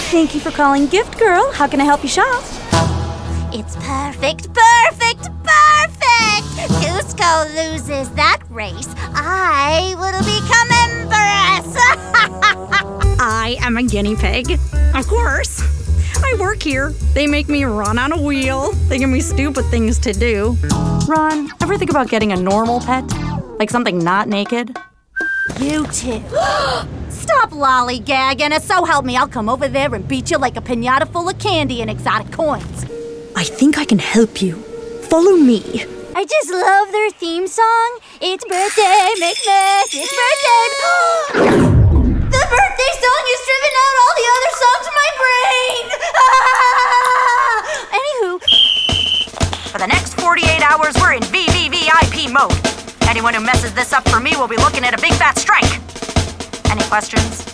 Thank you for calling Gift Girl. How can I help you shop? It's perfect! Cusco loses that race. I will become Empress! I am a guinea pig. Of course. I work here. They make me run on a wheel. They give me stupid things to do. Ron, ever think about getting a normal pet? Like something not naked? You too. Stop lollygagging, and so help me, I'll come over there and beat you like a piñata full of candy and exotic coins. I think I can help you. Follow me. I just love their theme song. It's birthday, McMath, it's birthday. The birthday song has driven out all the other songs in my brain. Anywho. For the next 48 hours, we're in VVVIP mode. Anyone who messes this up for me will be looking at a big fat strike. Any questions?